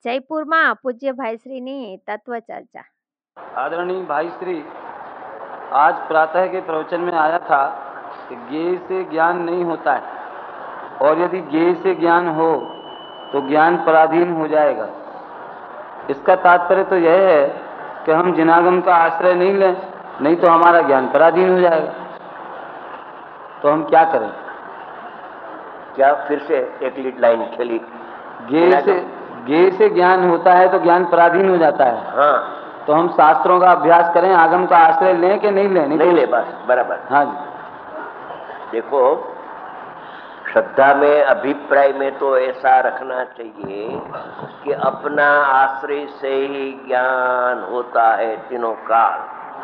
જયપુરમાં પૂજ્ય ભાઈશ્રીની તત્વ ચર્ચા। आदरणीय भाई श्री, आज प्रातः के प्रवचन में आया था कि ज्ञेय से ज्ञान नहीं होता है, और यदि ज्ञेय से ज्ञान हो तो ज्ञान पराधीन हो जाएगा। इसका तात्पर्य तो यह है कि हम जिनागम का आश्रय नहीं लें, नहीं तो हमारा ज्ञान पराधीन हो जाएगा। तो हम क्या करें? क्या फिर से एक लाइन खेली? ज्ञेय से ज्ञान होता है तो ज्ञान पराधीन हो जाता है। हाँ, तो हम शास्त्रों का अभ्यास करें, आगम का आश्रय लें कि नहीं लें? नहीं ले, बस बराबर। हाँ जी। देखो, श्रद्धा में, अभिप्राय में तो ऐसा रखना चाहिए कि अपना आश्रय से ही ज्ञान होता है तीनों काल,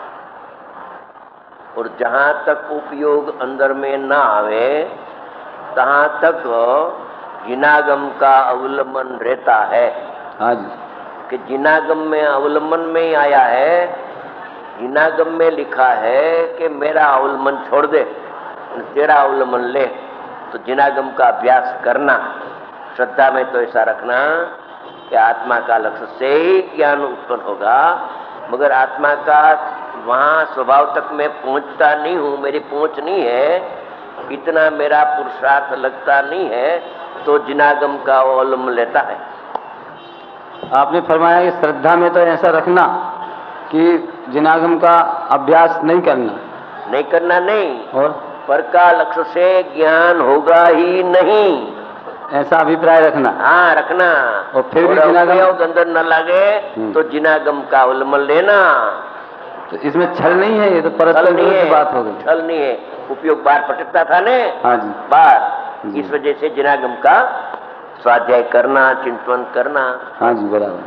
और जहां तक उपयोग अंदर में ना आवे तहां तक जिनागम का अवलंबन रहता है। हाँ जी। कि जिनागम में अवलंबन में ही आया है, जिनागम में लिखा है कि मेरा अवलंबन छोड़ दे, तेरा अवलंबन ले। तो जिनागम का अभ्यास करना, श्रद्धा में तो ऐसा रखना कि आत्मा का लक्ष्य से ही ज्ञान उत्पन्न होगा, मगर आत्मा का वहाँ स्वभाव तक मैं पहुँचता नहीं हूँ, मेरी पहुँच नहीं है, इतना मेरा पुरुषार्थ लगता नहीं है, तो जिनागम का अवलंबन लेता है। आपने फरमाया कि श्रद्धा में तो ऐसा रखना कि जिनागम का अभ्यास नहीं करना नहीं, और पर का लक्ष्य से ज्ञान होगा ही नहीं, ऐसा अभिप्राय रखना। हाँ, रखना। और फिर भी जिनागम अंदर न लगे तो जिनागम का अवलंबन लेना। तो इसमें छल नहीं है, ये तो परस्पर विरुद्ध बात हो गई। छल नहीं है, उपयोग बार पटकता था ने। हाँ जी, बार। इस वजह से जिनागम का स्वाध्याय करना, चिंतन करना। हाँ जी, बराबर।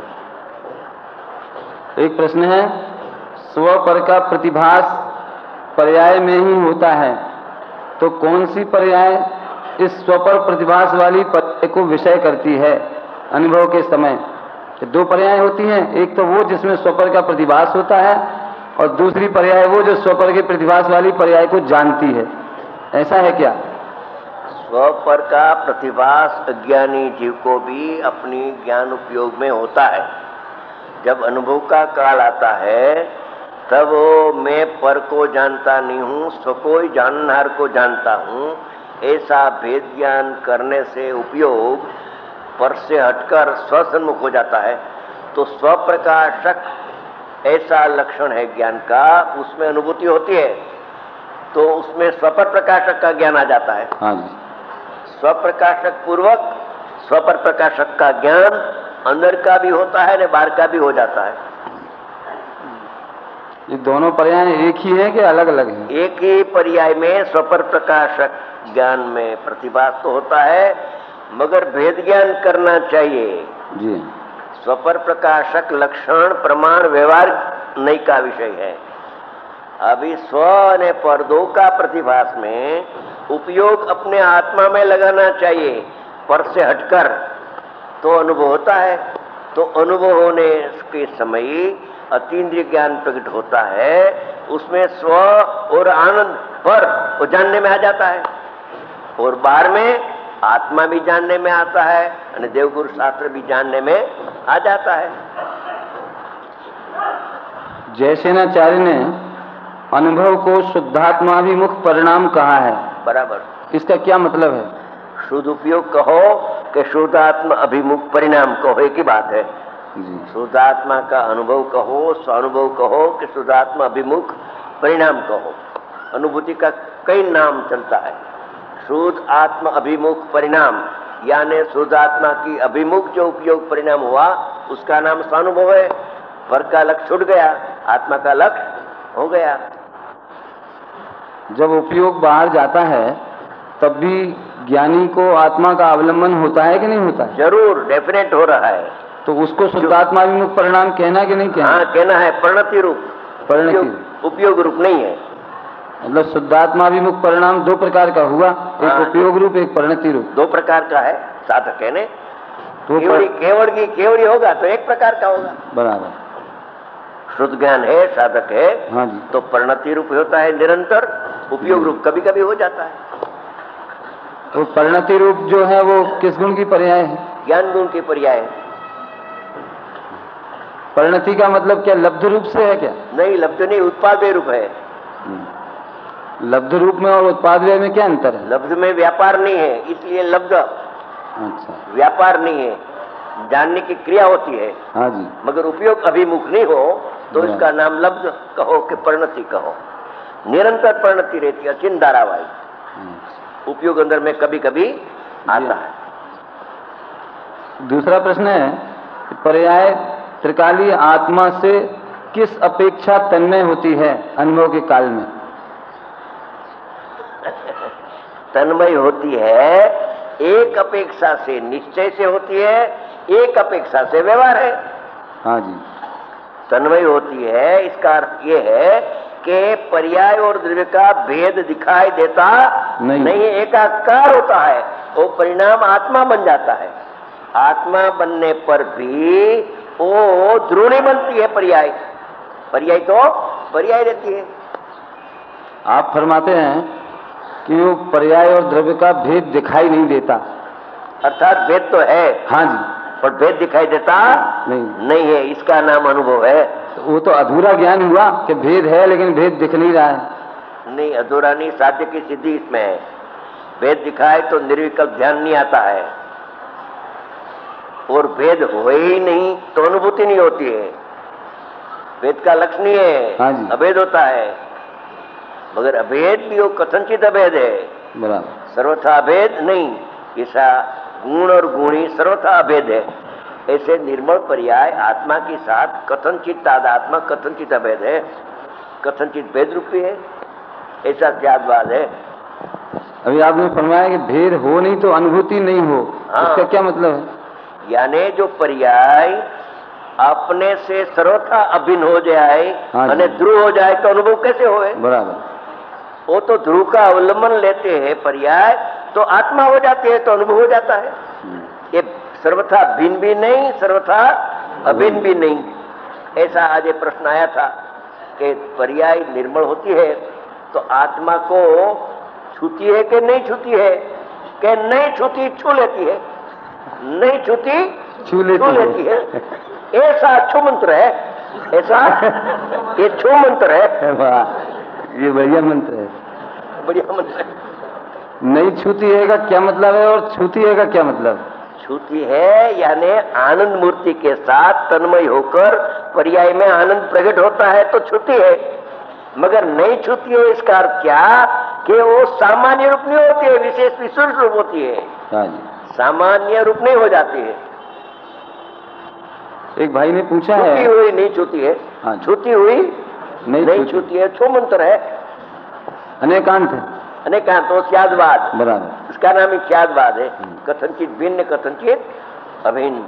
एक प्रश्न है, स्व पर का प्रतिभास पर्याय में ही होता है, तो कौन सी पर्याय इस स्व पर प्रतिभास वाली पर्याय को विषय करती है अनुभव के समय? दो पर्याय होती हैं, एक तो वो जिसमें स्व पर का प्रतिभास होता है, और दूसरी पर्याय वो जो स्व पर के प्रतिभास वाली पर्याय को जानती है। ऐसा है क्या? स्व पर का प्रतिभास अज्ञानी जीव को भी अपनी ज्ञान उपयोग में होता है। जब अनुभव का काल आता है तब मैं पर को जानता नहीं हूँ, स्व को ही जाननार को जानता हूँ, ऐसा भेद ज्ञान करने से उपयोग पर से हटकर स्वसन्मुख हो जाता है। तो स्व प्रकाशक ऐसा लक्षण है ज्ञान का, उसमें अनुभूति होती है, तो उसमें स्वपर प्रकाशक का ज्ञान आ जाता है। हाँ जी। स्वप्रकाशक पूर्वक स्वपर प्रकाशक का ज्ञान अंदर का भी होता है, बाहर का भी हो जाता है। ये दोनों पर्याय एक ही है कि अलग अलग है? एक ही पर्याय में स्वपर प्रकाशक ज्ञान में प्रतिभास तो होता है, मगर भेद ज्ञान करना चाहिए जी। स्वपर प्रकाशक लक्षण प्रमाण व्यवहार नहीं का विषय है। अभी स्व ने पर दो का प्रतिभास में उपयोग अपने आत्मा में लगाना चाहिए, पर से हटकर, तो अनुभव होता है। तो अनुभव होने के समय अतीन्द्रिय ज्ञान प्रकट होता है, उसमें स्व और आनंद पर वो जानने में आ जाता है, और बाहर में आत्मा भी जानने में आता है, और देवगुरु शास्त्र भी जानने में आ जाता है। जयसेनाचार्य ने अनुभव को शुद्धात्माभिमुख परिणाम कहा है। बराबर। इसका क्या मतलब है? शुद्ध उपयोग कहो कि शुद्धात्मा अभिमुख परिणाम कहो, एक ही बात है जी। शुद्धात्मा का अनुभव कहो, स्वानुभव कहो कि शुद्धात्मा अभिमुख परिणाम कहो। अनुभूति का कई नाम चलता है। शुद्ध आत्मा अभिमुख परिणाम, यानी शुद्ध आत्मा की अभिमुख जो उपयोग परिणाम हुआ उसका नाम स्वानुभव है। पर का लक्ष्य छूट गया, आत्मा का लक्ष्य हो गया। जब उपयोग बाहर जाता है तब भी ज्ञानी को आत्मा का अवलंबन होता है कि नहीं होता है? जरूर, डेफिनेट हो रहा है। तो उसको शुद्धात्माभिमुख परिणाम कहना कि नहीं कहना? हाँ, कहना है। परिणति रूप, उपयोग रूप नहीं है। मतलब शुद्धात्माभिमुख परिणाम दो प्रकार का हुआ, एक उपयोग रूप, एक परिणति रूप। दो प्रकार का है साधक है ने। तो केवड़ी होगा तो एक प्रकार का होगा। बराबर। शुद्ध ज्ञान है, साधक है। हाँ जी। तो परिणति रूप होता है निरंतर, उपयोग रूप कभी कभी हो जाता है। तो परिणति रूप जो है वो किस गुण की पर्याय है? ज्ञान गुण की पर्याय है। परिणति का मतलब क्या लब्ध रूप से है क्या? नहीं, लब्ध नहीं, उत्पाद्य रूप है। लब्ध रूप में और उत्पाद्य में क्या अंतर है? लब्ध में व्यापार नहीं है, इसलिए लब्ध। अच्छा, व्यापार नहीं है, जानने की क्रिया होती है। हाँ जी। मगर उपयोग अभिमुख नहीं हो तो इसका नाम लब्ध कहो कि परिणति कहो। निरंतर परिणति रहती है, अचिंत धारावाहिक। उपयोग अंदर में कभी कभी आता है। दूसरा प्रश्न है कि पर्याय त्रिकाली आत्मा से किस अपेक्षा तन्मय होती है अनुभव के काल में? तन्मय होती है, एक अपेक्षा से निश्चय से होती है, एक अपेक्षा से व्यवहार है। हाँ जी। तन्मय होती है, इसका अर्थ ये है कि पर्याय और द्रव्य का भेद दिखाई देता नहीं, एकाकार होता है। वो परिणाम आत्मा बन जाता है। आत्मा बनने पर भी वो ध्रुवणी बनती है। पर्याय तो पर्याय रहती है। आप फरमाते हैं कि वो पर्याय और द्रव्य का भेद दिखाई नहीं देता, अर्थात भेद तो है। हाँ जी, पर भेद दिखाई देता नहीं है, इसका नाम अनुभव है। तो वो तो अधूरा ज्ञान हुआ कि भेद है लेकिन भेद दिख नहीं रहा है। नहीं, अधूरा नहीं, साध्य की सिद्धि इसमें है। भेद दिखाए तो निर्विकल्प ध्यान नहीं आता है, और भेद हो ही नहीं तो अनुभूति नहीं होती है। भेद का लक्ष्य नहीं है, हाँ जी। अभेद होता है। मगर अभेद भी वो कथनचित अभेद है, बराबर। सर्वथा अभेद नहीं। ऐसा गुण और गुणी सर्वथा अभेद है। ऐसे निर्मल पर्याय आत्मा के साथ कथनचित तादात्मा कथनचित अभेद है, कथनचित भेद रूपी है। ऐसा ज्ञातवाद है। अभी आपने फरमाया कि भेद हो नहीं तो अनुभूति नहीं हो, हाँ। इसका क्या मतलब है? यानी जो पर्याय अपने से सर्वथा अभिन्न हो जाए, हाँ जी। यानी ध्रुव हो जाए तो अनुभव कैसे होए? बराबर। वो तो ध्रुव का अवलंबन लेते हैं पर्याय, तो आत्मा हो जाती है तो अनुभव हो जाता है। ये सर्वथा भिन्न भी नहीं, सर्वथा अभिन्न भी नहीं। ऐसा आज ये प्रश्न आया था कि पर्याय निर्मल होती है तो आत्मा को छूती है कि नहीं छूती है? कि नहीं छूती, छू लेती है। नहीं छूती, छू लेती है। ऐसा छू मंत्र है, ऐसा ये छू मंत्र है। वाह, ये बढ़िया मंत्र है। बढ़िया मंत्र है। नहीं छूती है का क्या मतलब है और छूती है का क्या मतलब? छूती है यानी आनंद मूर्ति के साथ तन्मय होकर पर्याय में आनंद प्रकट होता है तो छूती है। मगर नहीं छूती है इसका अर्थ क्या कि वो सामान्य रूप नहीं होती है, विशेष विशेष रूप होती है। हाँ जी। सामान्य रूप नहीं हो जाती है। एक भाई ने पूछा है, छूती हुई नहीं छूती है। हाँ। छूती हुई नहीं छूती है, छू मंत्र है। अनेकांत है। अनेकांत तो ख्यातवाद, बराबर। इसका नाम ही ख्यातवाद है। कथनचित भिन्न, कथनचित अभिन्न।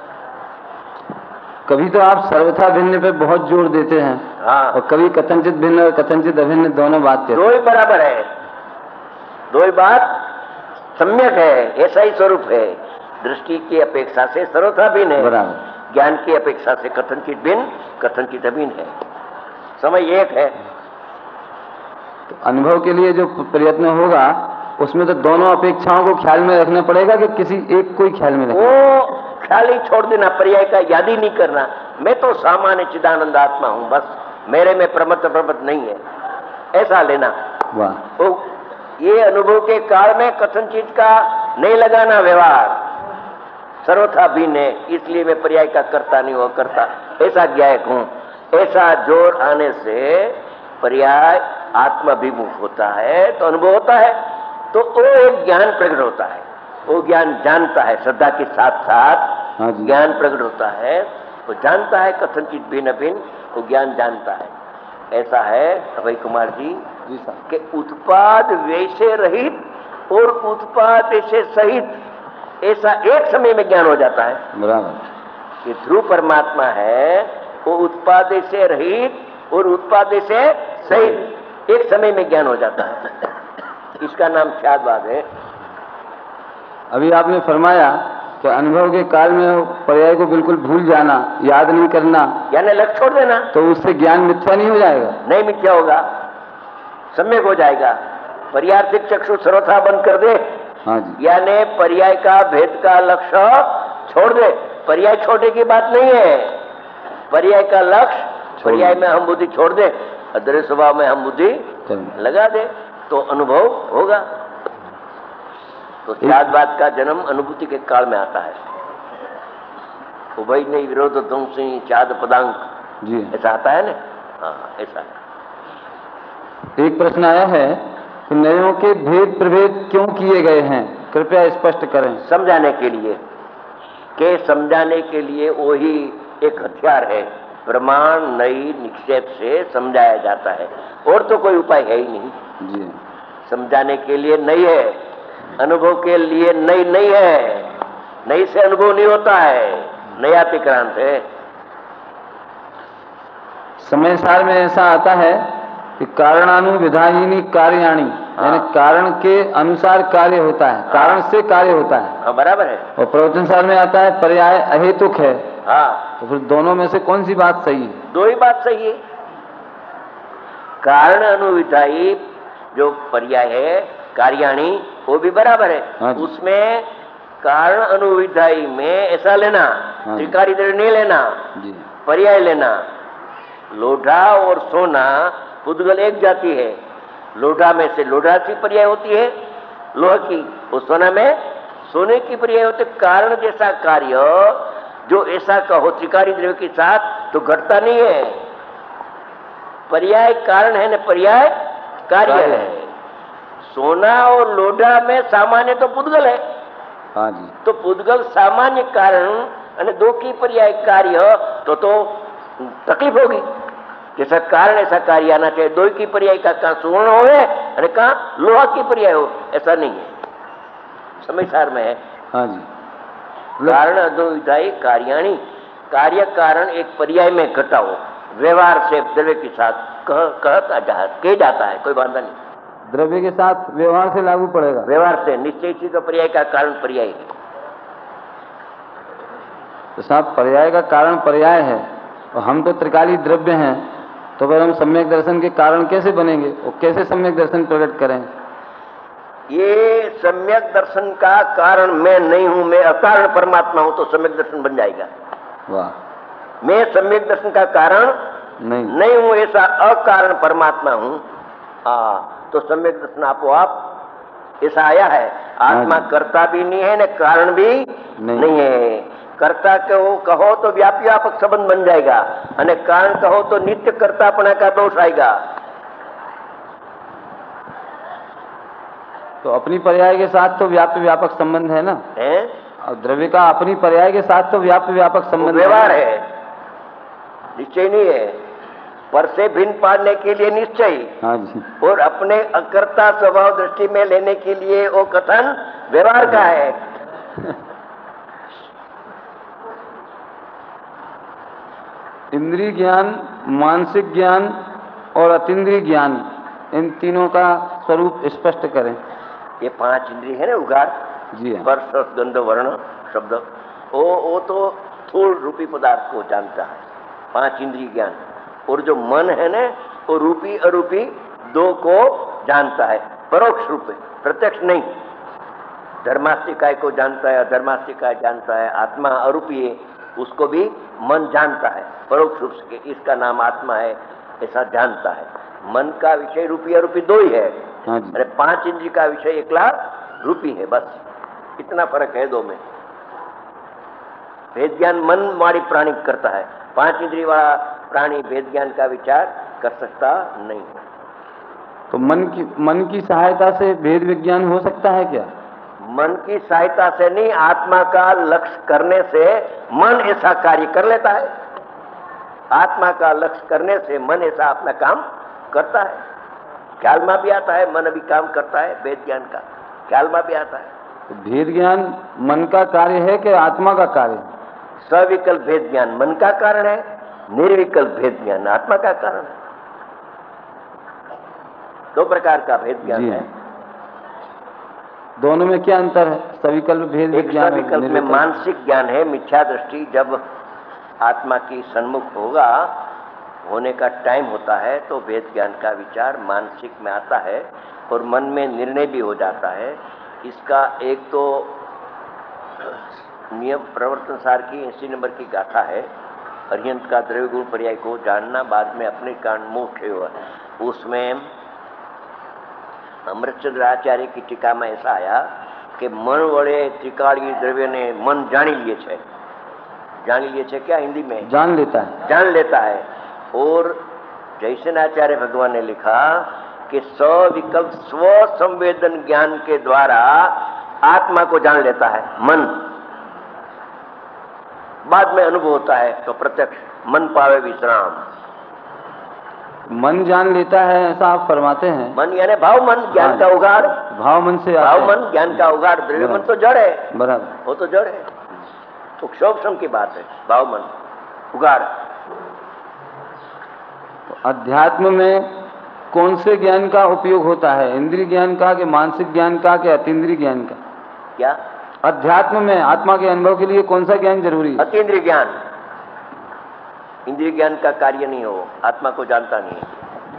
कभी तो आप सर्वथा भिन्न पे बहुत जोर देते हैं, हाँ, और कभी कथनचित भिन्न और कथनचित अभिन्न दोनों बात कहते हैं। दो ही बराबर है, दो ही बात सम्यक है, ऐसा ही स्वरूप है। दृष्टि की अपेक्षा से सर्वथा भिन्न है, बराबर। ज्ञान की अपेक्षा से कथनचित भिन्न, कथनचित अभिन्न है। समय एक है। तो अनुभव के लिए जो प्रयत्न होगा उसमें तो दोनों अपेक्षाओं को ख्याल में रखना पड़ेगा कि किसी एक को ही ख्याल में रखना? वो ख्याल ही छोड़ देना, पर्याय का याद ही नहीं करना। मैं तो सामान्य चिदानंद आत्मा हूं, बस मेरे में प्रमत्त नहीं है, ऐसा लेना। वाह। तो ये अनुभव के काल में कथनचित का नहीं लगाना व्यवहार, सर्वथा भिन्न है, इसलिए मैं पर्याय का करता नहीं हुआ करता, ऐसा ज्ञायक हूं। ऐसा जोर आने से पर्याय आत्माभिमुख होता है तो अनुभव होता है, तो वो एक ज्ञान प्रकट होता है। वो ज्ञान जानता है, श्रद्धा के साथ साथ हाँ जी। ज्ञान प्रकट होता है। वो जानता है कथनचित भिन्न भिन्न, वो ज्ञान जानता है। ऐसा है अभय कुमार जी कि उत्पाद वैसे रहित और उत्पाद वैसे सहित, ऐसा एक समय में ज्ञान हो जाता है। बराबर। कि ध्रुव परमात्मा है, वो उत्पाद से रहित और उत्पाद से सहित एक समय में ज्ञान हो जाता है। इसका नाम ख्यातवाद है। अभी आपने फरमाया कि अनुभव के काल में पर्याय को बिल्कुल भूल जाना, याद नहीं करना, यानी लक्ष्य छोड़ देना, तो उससे ज्ञान मिथ्या नहीं हो जाएगा? नहीं मिथ्या होगा, सम्यक हो जाएगा। पर्यार्थिक चक्षु सर्वथा बंद कर दे, हाँ जी। यानी पर्याय का भेद का लक्ष्य छोड़ दे। पर्याय छोड़ने की बात नहीं है, पर्याय का लक्ष्य, पर्याय में हम बुद्धि छोड़ दे, अदृश्य स्वभाव में हम बुद्धि लगा दे तो अनुभव होगा। तो चादवाद का जन्म अनुभूति के काल में आता है। उभय नहीं विरोध ध्वंसी चाद पदांक जी ऐसा आता है ना। हाँ ऐसा है। एक प्रश्न आया है कि नयों के भेद प्रभेद क्यों किए गए हैं, कृपया स्पष्ट करें। समझाने के लिए, के समझाने के लिए वही एक हथियार है। प्रमाण नई निक्षेप से समझाया जाता है, और तो कोई उपाय है ही नहीं। जी समझाने के लिए नहीं है, अनुभव के लिए नहीं है। नई से अनुभव नहीं होता है, नया अतिक्रांत है। समय सार में ऐसा आता है कि कारणानुविधायिनी कार्याणी, यानी कारण के अनुसार कार्य होता है, कारण से कार्य होता है। हाँ बराबर है। और प्रवचन सार में आता है पर्याय अहेतुक है। हाँ तो फिर दोनों में से कौन सी बात सही है? दो ही बात सही है। कारण अनुविधायी जो पर्याय है कार्याणी वो भी बराबर है। हाँ जी। उसमें कारण अनुविधायी में ऐसा लेना, हाँ जी। त्रिकारी द्रव्य नहीं लेना, जी पर्याय लेना। लोढ़ा और सोना पुद्गल एक जाति है। लोढ़ा में से लोढ़ा की पर्याय होती है लोह की, और सोना में सोने की पर्याय होती है। कारण जैसा कार्य जो ऐसा कहो त्रिकारी द्रव्य के साथ तो घटता नहीं है। पर्याय कारण है न पर्याय कार्य है। सोना और लोढ़ा में सामान्य तो पुद्गल है। हाँ जी। तो पुद्गल सामान्य कारण અને दो की पर्याय कार्य तो तकलीफ होगी। जैसा कारण ऐसा कार्य आना चाहिए। दो की पर्याय का कहाँ सुवर्ण हो और कहाँ लोहा की पर्याय हो, ऐसा नहीं है। समय सार में है। हाँ जी। कारण अद्वैताई कार्याणी, कार्य कारण एक पर्याय में घटाओ, व्यवहार से द्रव्य के साथ कह जाता है, कोई बाधा नहीं। द्रव्य के साथ व्यवहार से लागू पड़ेगा। व्यवहार से निश्चय चीज तो पर्याय का कारण पर्याय है। तो साहब पर्याय का कारण पर्याय है और हम तो त्रिकाली द्रव्य हैं, तो फिर हम सम्यक दर्शन के कारण कैसे बनेंगे और कैसे सम्यक दर्शन प्रकट करें? ये सम्यक दर्शन का कारण मैं नहीं हूं, मैं अकारण परमात्मा हूं, तो सम्यक दर्शन बन जाएगा। वाह। मैं सम्यक दर्शन का कारण नहीं हूं, ऐसा अकारण परमात्मा हूं, तो सम्यक दर्शन आपो आप ऐसा आया है। आत्मा कर्ता भी नहीं है न कारण भी नहीं है। कर्ता कहो तो व्यापी व्यापक संबंध बन जाएगा, और कारण कहो तो नित्य कर्तापना का दोष आएगा। तो अपनी पर्याय के साथ तो व्याप्य व्यापक संबंध है ना, है? और द्रव्य का अपनी पर्याय के साथ तो व्याप्य व्यापक संबंध व्यवहार है, निश्चय नहीं है। पर से भिन्न पाने के लिए निश्चय, हाँ जी, और अपने अकर्ता स्वभाव दृष्टि में लेने के लिए वो कथन व्यवहार का है। इंद्रिय ज्ञान, मानसिक ज्ञान और अतीन्द्रिय ज्ञान, इन तीनों का स्वरूप स्पष्ट करें। ये पांच इंद्रिय है ना, उगार, जी स्पर्श, रस, गंध, वर्ण, शब्द, वो तो स्थूल रूपी पदार्थ को जानता है, पांच इंद्रिय ज्ञान। और जो मन है ना, वो रूपी अरूपी दो को जानता है, परोक्ष रूप में, प्रत्यक्ष नहीं। धर्मास्तिकाय को जानता है, अधर्मास्तिकाय जानता है। आत्मा अरूपी है, उसको भी मन जानता है परोक्ष रूप से, इसका नाम आत्मा है, ऐसा जानता है। मन का विषय रूपी अरूपी दो ही है, अरे पांच इंद्रिय का विषय एकला रूपी है, बस इतना फर्क है दो में। भेद ज्ञान मन वाली प्राणी करता है, पांच इंद्रिय वाला प्राणी भेद ज्ञान का विचार कर सकता नहीं। तो मन की सहायता से भेद विज्ञान हो सकता है क्या? मन की सहायता से नहीं, आत्मा का लक्ष्य करने से मन ऐसा कार्य कर लेता है। आत्मा का लक्ष्य करने से मन ऐसा अपना काम करता है। ख्याल में भी आता है, मन भी काम करता है, भेद ज्ञान का ख्याल में भी आता है। तो भेद ज्ञान मन का कार्य है कि आत्मा का कार्य? सविकल्प भेद ज्ञान मन का कारण है, निर्विकल्प भेद ज्ञान आत्मा का कारण है। दो प्रकार का भेद ज्ञान है। दोनों में क्या अंतर है? सविकल्प भेद विज्ञान, सविकल्प में मानसिक ज्ञान है, मिथ्या दृष्टि जब आत्मा की सन्मुख होने का टाइम होता है तो भेद ज्ञान का विचार मानसिक में आता है और मन में निर्णय भी हो जाता है। इसका एक तो नियम प्रवर्तन सार की 80 नंबर की गाथा है अर्यंत का द्रव्य गुण पर्याय को जानना, बाद में अपने कारण मोक्ष हुआ। उसमें अमृतचंद्र आचार्य की टीका में ऐसा आया कि मन वड़े त्रिकाली द्रव्य ने मन जानी लिए छे। जान लिए छे क्या हिंदी में? जान लेता है। जान लेता है। और जयसेनाचार्य भगवान ने लिखा कि सविकल्प स्व संवेदन ज्ञान के द्वारा आत्मा को जान लेता है मन। बाद में अनुभव होता है तो प्रत्यक्ष मन पावे विश्राम। मन जान लेता है ऐसा आप फरमाते हैं? मन यानी भाव मन, ज्ञान का उगाड़। भाव मन से भाव मन ज्ञान का उगाड़। द्रव्य मन तो जड़ है। बराबर, वो तो जड़ है, तो क्षोभम की बात है। भाव मन उगाड़। अध्यात्म में कौन से ज्ञान का उपयोग होता है? इंद्रिय ज्ञान का कि मानसिक ज्ञान का कि अतीन्द्रिय ज्ञान का? क्या अध्यात्म में आत्मा के अनुभव के लिए कौन सा ज्ञान जरूरी है? अतीन्द्रिय ज्ञान। इंद्रिय ज्ञान का कार्य नहीं हो, आत्मा को जानता नहीं है।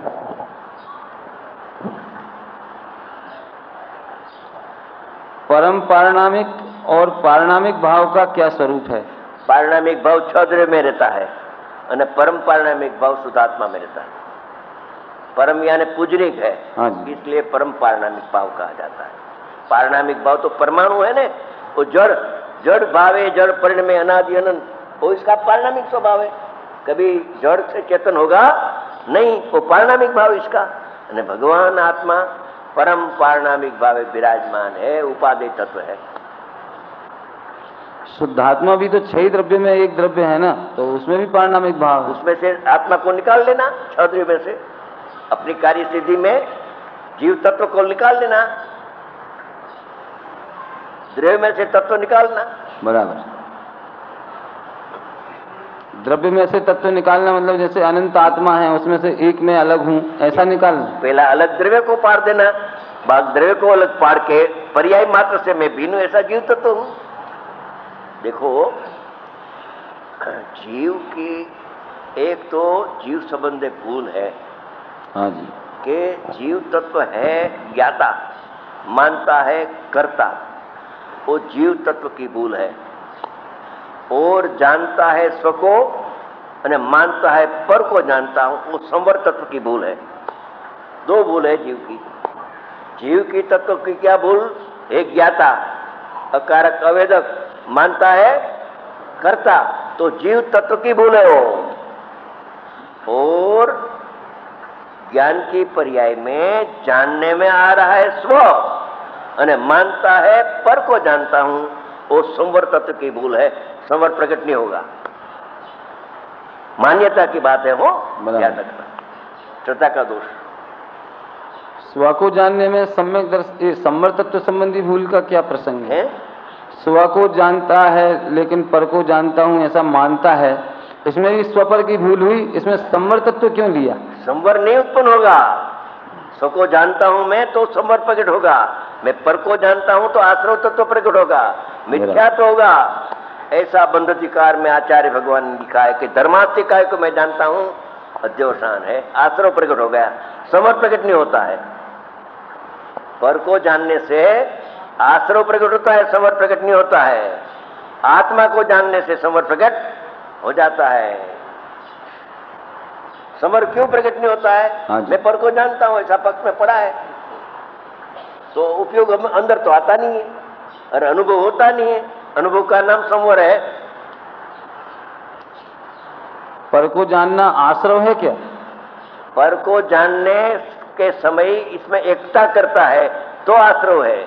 परम पारिणामिक और पारिणामिक भाव का क्या स्वरूप है? पारिणामिक भाव छद्र में रहता है और परम पारिणामिक भाव शुद्धात्मा में रहता है। परम यानी पूजनिक है, इसलिए परम पारिणामिक भाव कहा जाता है। पारिणामिक भाव तो परमाणु है ने, वो जड़ जड़ भावे जड़ परिणमे अनादि अनंत, वो इसका पारिणामिक स्वभाव है। कभी जड़ से चेतन होगा नहीं, वो पारिणामिक भाव इसका। અને भगवान आत्मा परम पारिणामिक भावे विराजमान है, उपादेय तत्व है। शुद्धात्मा भी तो 6 द्रव्य में एक द्रव्य है ना, तो उसमें भी पारिणामिक भाव है। उसमें से आत्मा को निकाल लेना, 6 द्रव्य में से अपनी कार्य सिद्धि में जीव तत्व को निकाल लेना, द्रव्य में से तत्व निकालना। बराबर। द्रव्य में से तत्व निकालना मतलब जैसे अनंत आत्मा है, उसमें से एक में अलग हूं, ऐसा निकालना। पहला अलग द्रव्य को पार देना, बाद द्रव्य को अलग पार के पर्याय मात्र से मैं भिन्न हूं, ऐसा जीव तत्व हूं। देखो, जीव की एक तो जीव संबंधी भूल है। हाँ जी। कि जीव तत्व है ज्ञाता, मानता है कर्ता, वो जीव तत्व की भूल है। और जानता है स्व को और मानता है पर को जानता हूं, वो संवर तत्व की भूल है। 2 भूल है जीव की। जीव की तत्व की क्या भूल? एक ज्ञाता, अकारक अवेदक, मानता है कर्ता, तो जीव तत्व की भूल है वो। और ज्ञान की पर्याय में जानने में आ रहा है स्व और मानता है पर को जानता हूं, वो संवर तत्व की भूल है। संवर प्रकट नहीं होगा, मान्यता की बात है वो, याद रखना, श्रद्धा का दोष। स्व को जानने में सम्यक संवर तत्व संबंधी भूल का क्या प्रसंग है? स्व को जानता है लेकिन पर को जानता हूं ऐसा मानता है, इसमें भी स्व पर की भूल हुई। इसमें संवर तत्व क्यों लिया? संवर नहीं उत्पन्न होगा। स्व को जानता हूं मैं तो संवर प्रकट होगा, मैं पर को जानता हूं तो आश्रव तत्व प्रकट होगा, मिथ्या तो होगा। ऐसा बंधधिकार में आचार्य भगवान ने लिखा है कि धर्मास्तिकाय को मैं जानता हूं, अध्यवसान है, आश्रव प्रकट हो गया, संवर प्रकट नहीं होता है। पर को जानने से आश्रव प्रकट होता है, संवर प्रकट नहीं होता है। आत्मा को जानने से संवर प्रकट हो जाता है। संवर क्यों प्रकट नहीं होता है? मैं पर को जानता हूं, ऐसा पक्ष में पड़ा है, तो उपयोग अंदर तो आता नहीं है और अनुभव होता नहीं है। अनुभव का नाम संवर है। पर को जानना आश्रव है क्या? पर को जानने के समय इसमें एकता करता है तो आश्रव है,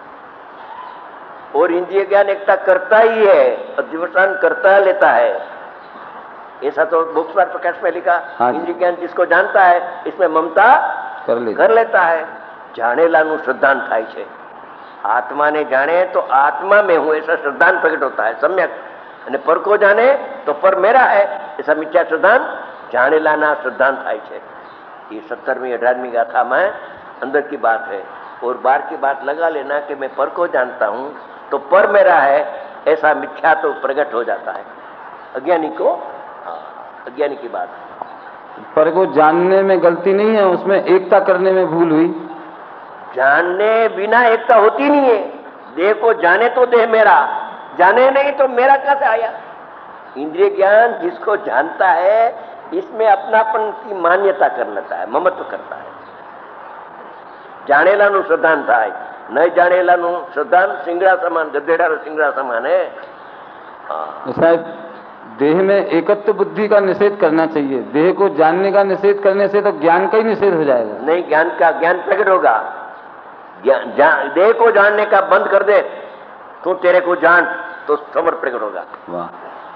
और इंद्रिय ज्ञान एकता करता ही है, अध्यवसान करता लेता है। ऐसा तो बुक्सवार प्रकाश में लिखा। इंद्रिय ज्ञान जिसको जानता है इसमें ममता कर लेता है। जानेलाનું श्रद्धांत થાય છે। आत्मा ने जाने तो आत्मा में हूं ऐसा श्रद्धांत प्रकट होता है सम्यक, અને पर को जाने तो पर मेरा है ऐसा मिथ्या श्रद्धांत जानेलाना श्रद्धांत થાય છે। ये 17वीं 18वीं गाथा में अंदर की बात है, और बाहर की बात लगा लेना कि मैं पर को जानता हूं तो पर मेरा है ऐसा मिथ्या तो प्रकट हो जाता है अज्ञानी को। अज्ञानी की बात है। पर को जानने में गलती नहीं है, उसमें एकता करने में भूल हुई। जानने बिना एकता होती नहीं है। देह को जाने तो देह मेरा, जाने नहीं तो मेरा कहां से आया? इंद्रिय ज्ञान जिसको जानता है इसमें अपनापन की मान्यता कर लेता है, ममत्व करता है। जानेलाનું શ્રદ્ધાન થાય, नहीं जानेलाનું શ્રદ્ધાન સિંગડા સમાન, ગધેડાનો સિંગડા સમાન है। साहब, देह में एकत्व बुद्धि का निषेध करना चाहिए। देह को जानने का निषेध करने से तो ज्ञान का ही निषेध हो जाएगा। नहीं, ज्ञान प्रकट होगा। देह को जानने का बंद कर दे, तू तेरे को जान, तो समर प्रकट होगा। वाह।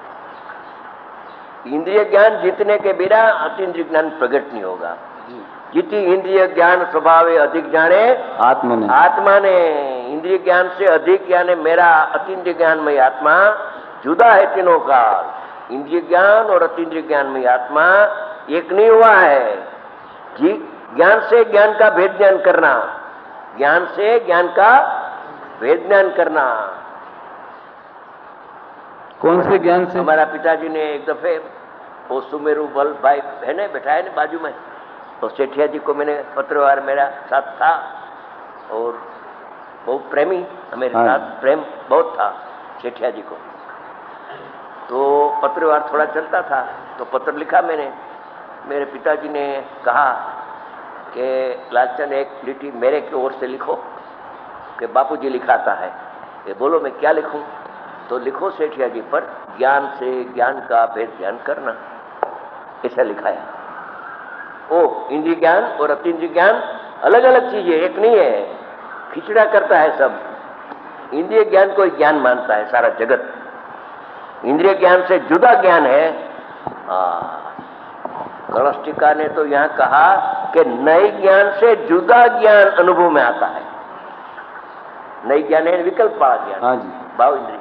इंद्रिय ज्ञान जीतने के बिना अतीन्द्रिय ज्ञान प्रकट नहीं होगा। जिति इंद्रिय ज्ञान स्वभावे अधिक जाने आत्मा ने इंद्रिय ज्ञान से अधिक यानी मेरा अतीन्द्रिय ज्ञानमय आत्मा जुदा है तीनों का। इंद्रिय ज्ञान और अतीन्द्रिय ज्ञानमय आत्मा एक नहीं हुआ है। जी, ज्ञान से ज्ञान का भेद ज्ञान करना, ज्ञान से ज्ञान का भेद ज्ञान करना। कौन से ज्ञान से? हमारा पिताजी ने एक दफे वो सुमेरु बल भाई है ना, बैठा है ना बाजू में, तो सेठिया जी को मैंने पत्रवार मेरा साथ था और बहुत प्रेमी, मेरे साथ प्रेम बहुत था सेठिया जी को। तो पत्रवार थोड़ा चलता था तो पत्र लिखा मैंने। मेरे पिताजी ने कहा कि लालचंद एक लिटी मेरे की ओर से लिखो कि बापूजी लिखाता है। ये बोलो मैं क्या लिखूं? तो लिखो सेठिया जी पर ज्ञान से ज्ञान का भेद ज्ञान करना, ऐसा लिखाया। ओ इंद्रिय ज्ञान और अतीन्द्रिय ज्ञान अलग अलग चीजें, एक नहीं है। खिचड़ा करता है सब। इंद्रिय ज्ञान को ज्ञान मानता है सारा जगत। इंद्रिय ज्ञान से जुदा ज्ञान है। कलश टीका ने तो यहाँ कहा कि नए ज्ञान से जुदा ज्ञान अनुभव में आता है। नई ज्ञान है विकल्प वाला ज्ञान। हाँ जी। भाव इंद्रिय,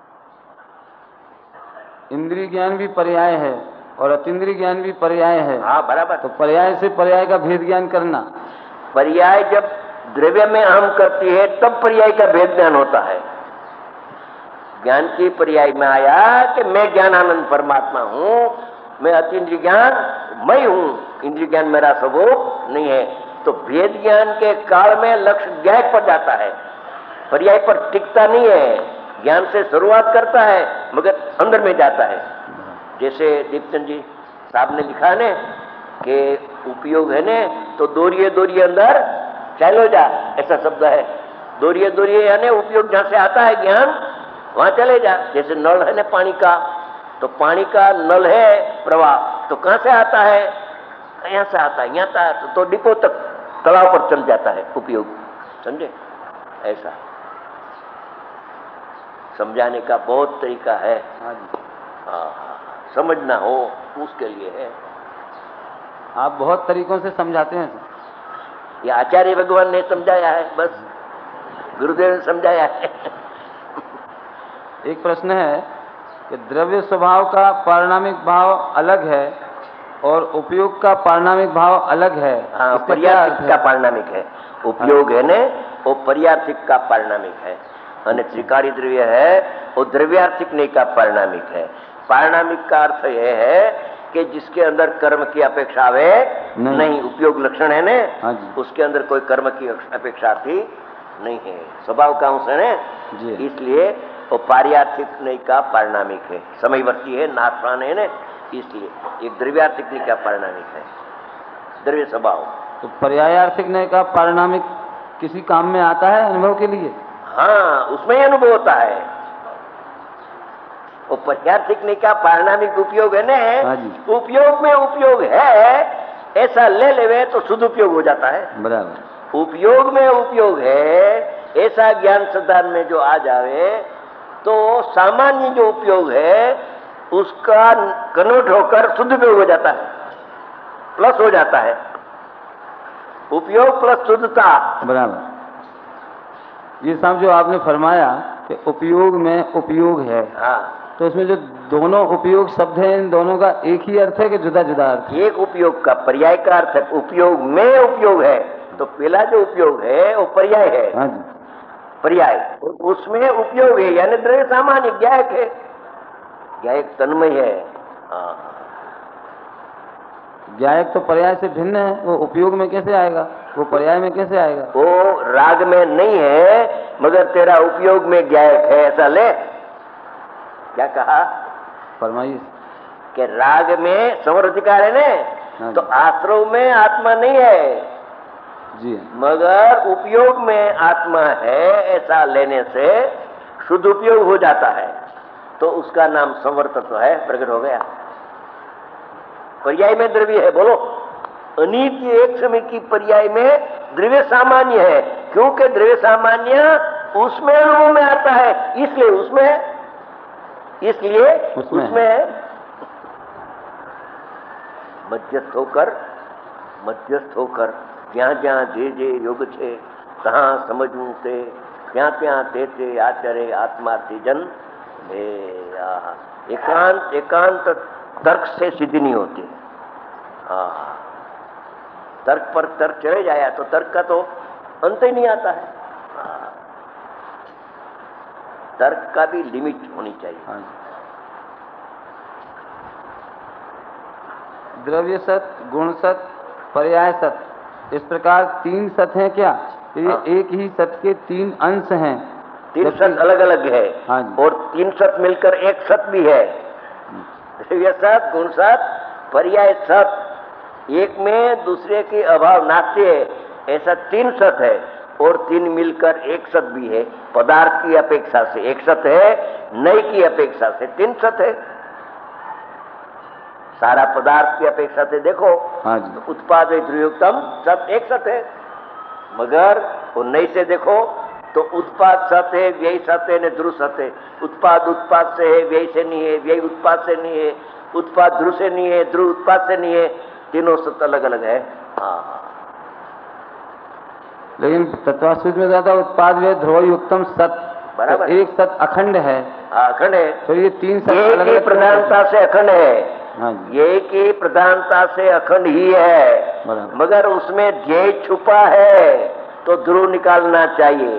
इंद्रिय ज्ञान भी पर्याय है और अतीन्द्रिय ज्ञान भी पर्याय है। हाँ बराबर। तो पर्याय से पर्याय का भेद ज्ञान करना। पर्याय जब द्रव्य में अहम करती है तब पर्याय का भेद ज्ञान होता है। ज्ञान की पर्याय में आया कि मैं ज्ञानानंद परमात्मा हूं, मैं अतीन्द्रिय ज्ञान मैं हूं, इंद्रिय ज्ञान मेरा स्वरूप नहीं है। तो भेद ज्ञान के काल में लक्ष्य ज्ञान पर जाता है, पर्याय पर टिकता नहीं है। ज्ञान से शुरुआत करता है मगर अंदर में जाता है। जैसे दीपचंद जी साहब ने लिखा ने कि उपयोग है ने तो दोरिए दोरिए अंदर चलो जा, ऐसा शब्द है। दोरिए दोरिए यानी उपयोग जहां से आता है ज्ञान वहां चले जा। जैसे नल है ना पानी का, तो पानी का नल है प्रवाह, तो कहां से आता है? यहां से आता है, यहाँ आता तो डिपो तक तालाब पर चल जाता है उपयोग, समझे? ऐसा समझाने का बहुत तरीका है। समझना हो उसके लिए है। आप बहुत तरीकों से समझाते हैं। ये आचार्य भगवान ने समझाया है, बस गुरुदेव ने समझाया है। एक प्रश्न है कि द्रव्य स्वभाव का पारिणामिक भाव अलग है और उपयोग का पारिणामिक भाव अलग है। हाँ, पर्यार्थिक का पारिणामिक है। उपयोग है ने वो पर्यार्थिक का पारिणामिक है, और त्रिकाली द्रव्य है वो द्रव्यार्थिक नहीं का पारिणामिक है। पारिणामिक का अर्थ यह है कि जिसके अंदर कर्म की अपेक्षा आवे नहीं। उपयोग लक्षण है ने, उसके अंदर कोई कर्म की अपेक्षा थी नहीं है, स्वभाव का अंश है, इसलिए वो पारियार्थिक नहीं का पारिणामिक है। समयवर्ती है, नाशवान है ने, इसलिए एक द्रव्यार्थिक नहीं का पारिणामिक है, द्रव्य स्वभाव। तो पर्यायार्थिक नहीं का पारिणामिक किसी काम में आता है अनुभव के लिए? हाँ, उसमें ही अनुभव होता है। वो पर्यार्थिक नहीं का पारिणामिक उपयोग है ने, उपयोग में उपयोग है ऐसा ले लेवे तो सदुपयोग हो जाता है। बराबर। उपयोग में उपयोग है ऐसा ज्ञान सिद्धांत में जो आ जावे तो सामान्य जो उपयोग है उसका कन्वर्ट होकर सदुपयोग हो जाता है, प्लस हो जाता है। उपयोग प्लस शुद्धता। बराबर। ये सब जो आपने फरमाया कि उपयोग में उपयोग है, हाँ, तो उसमें जो दोनों उपयोग शब्द हैं इन दोनों का एक ही अर्थ है कि जुदा जुदा अर्थ? एक उपयोग का पर्याय का अर्थ है। उपयोग में उपयोग है तो पहला जो उपयोग है वो पर्याय है। हाँ जी। पर्याय उसमें उपयोग है यानी द्रव्य सामान्य ज्ञायक है, ज्ञायक तन्मय है। हाँ, ज्ञायक तो पर्याय से भिन्न है, वो उपयोग में कैसे आएगा, वो पर्याय में कैसे आएगा? वो राग में नहीं है मगर तेरा उपयोग में ज्ञायक है, ऐसा ले। क्या कहा? फरमाइए। कि राग में संवर अधिकार है हाँ ना, जी। तो आश्रव में आत्मा नहीं है, जी मगर उपयोग में आत्मा है, ऐसा लेने से शुद्ध उपयोग हो जाता है, तो उसका नाम संवर तत्व है, प्रकट हो गया। पर्याय में द्रव्य है, बोलो। अनित्य एक समय की पर्याय में द्रव्य सामान्य है, क्योंकि द्रव्य सामान्य उसमें अनुभव में आता है, इसलिए उसमें है। મધ્યસ્થ હોકર જ્યાં જ્યાં જે યોગ છે તਹਾਂ સમજવું તે ત્યાં તે આચરે આત્માર્થી જન हे एकांत तर्क से सिद्धि नहीं होती। तर्क पर तर्क चले जाया तो तर्क का तो अंत ही नहीं आता है। तर्क का भी लिमिट होनी चाहिए। द्रव्य सत, गुण सत, पर्याय सत, इस प्रकार 3 सत हैं क्या? ये एक ही सत के 3 अंश हैं। 3 सत अलग अलग है। हाँ जी। और 3 सत मिलकर एक सत भी है। द्रव्य सत, गुण सत, पर्याय सत, एक में दूसरे के अभाव नाते है, ऐसा 3 सत है। और 3 मिलकर एक सत भी है। पदार्थ की अपेक्षा से एक सत है, नई की अपेक्षा से 3 सत है। सारा पदार्थ की अपेक्षा से देखो। हाँ जी। तो उत्पाद ध्रुवोत्तम सब एक सत है, मगर वो नई से देखो तो उत्पाद सत है, व्यय सत है, न ध्रुव सत है। उत्पाद से है, व्यय से नहीं है, व्यय उत्पाद से नहीं है, उत्पाद ध्रुव से नहीं है, ध्रुव उत्पाद से नहीं है, तीनों सत अलग अलग है। हाँ, लेकिन तत्वासूत्र में ज्यादा उत्पाद व्यय ध्रुव उत्तम सत, बराबर। तो एक सत अखंड है। अखंड है। तो ये 3 सत ये अलग की अलग प्रधानता से अखंड है। हाँ जी। ये की प्रधानता से अखंड ही है, बराबर। मगर उसमें ध्येय छुपा है, तो ध्रुव निकालना चाहिए।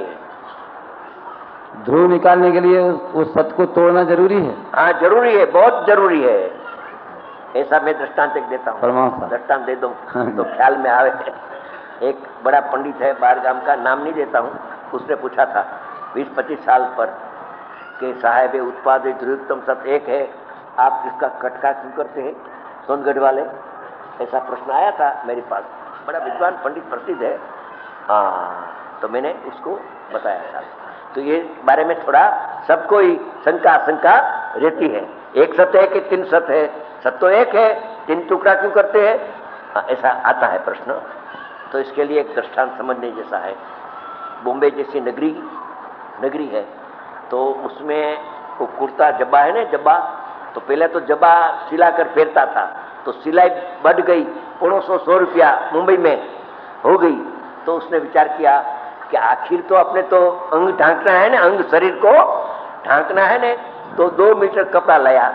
ध्रुव निकालने के लिए उस सत को तोड़ना जरूरी है। हाँ, जरूरी है, बहुत जरूरी है। ऐसा मैं दृष्टांत एक देता हूँ। फरमाओ साहब। दृष्टांत दे दूं तो ख्याल में आवे। एक बड़ा पंडित है बाहर गांव का, नाम नहीं देता हूँ, उसने पूछा था 20-25 साल पर कि साहेब उत्पाद ध्रुवोत्तम सत एक है, आप इसका कटका क्यों करते हैं सोनगढ़ वाले? ऐसा प्रश्न आया था मेरे पास। बड़ा विद्वान पंडित प्रसिद्ध है। तो मैंने उसको बताया था। तो ये बारे में थोड़ा सबको ही शंका रहती है। एक सत है कि 3 सत है? सत तो एक है, 3 टुकड़ा क्यों करते हैं? ऐसा आता है प्रश्न। तो इसके लिए एक दृष्टांत समझने जैसा है। बॉम्बे जैसी नगरी है, तो उसमें वो कुर्ता जब्बा है ना, जब्बा, तो पहले तो जब्बा सिलाकर पहनता था, तो सिलाई बढ़ गई, 100 रुपया मुंबई में हो गई। तो उसने विचार किया कि आखिर तो अपने तो अंग ढांकना है ना, अंग शरीर को ढांकना है ना, तो 2 मीटर कपड़ा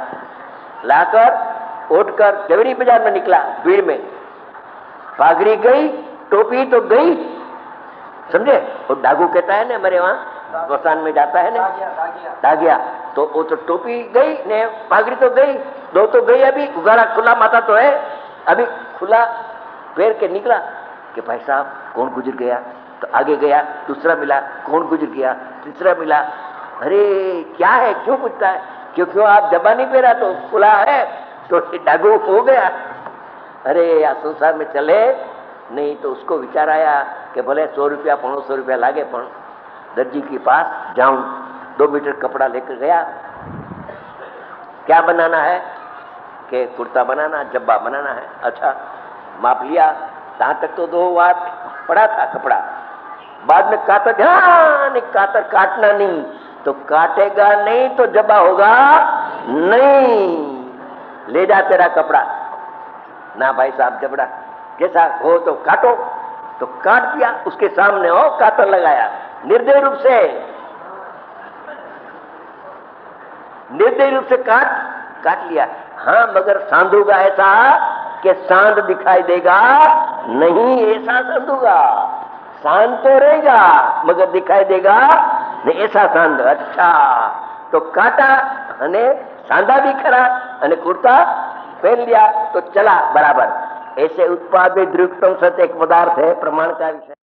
लाकर ओढ़कर जवेरी बाजार में निकला। भीड़ में पागड़ी गई, टोपी तो गई, समझे? और डागू कहता है ना हमारे वहाँ वसान में जाता है ना, डागिया, तो वो तो टोपी गई ने, पागड़ी तो गई, 2 तो गई। अभी उगाड़ा खुला माथा तो है, अभी खुला पैर के निकला कि भाई साहब कौन गुजर गया? तो आगे गया, दूसरा मिला, कौन गुजर गया? तीसरा मिला। अरे क्या है, क्यों पूछता है? क्यों आप जब्बा नहीं पहना तो खुला है, तो डागू हो गया। अरे या संसार में चले नहीं, तो उसको विचार आया कि भले 100 रुपया 150 रुपया लागे, पण दर्जी के पास जाऊं। 2 मीटर कपड़ा लेकर गया। क्या बनाना है? कि कुर्ता बनाना, जब्बा बनाना है। अच्छा, माप लिया, जहां तक तो 2 वाट पड़ा था कपड़ा। बाद में कातर काटना नहीं, तो काटेगा नहीं तो जब्बा होगा नहीं। ले जा तेरा कपड़ा। ना भाई साहब, जबड़ा जैसा हो तो काटो। तो काट दिया, उसके सामने हो कातर लगाया, निर्दय रूप से काट लिया। हाँ, मगर सांधूगा ऐसा कि सांध दिखाई देगा नहीं, ऐसा सांधूगा। सांध तो रहेगा मगर दिखाई देगा नहीं, ऐसा सांध। अच्छा, तो काटा अने सांधा भी खरा अने कुर्ता पहन लिया तो चला बराबर। ऐसे उत्पाद ध्रुवोत्तम सत एक पदार्थ है, प्रमाण का विषय।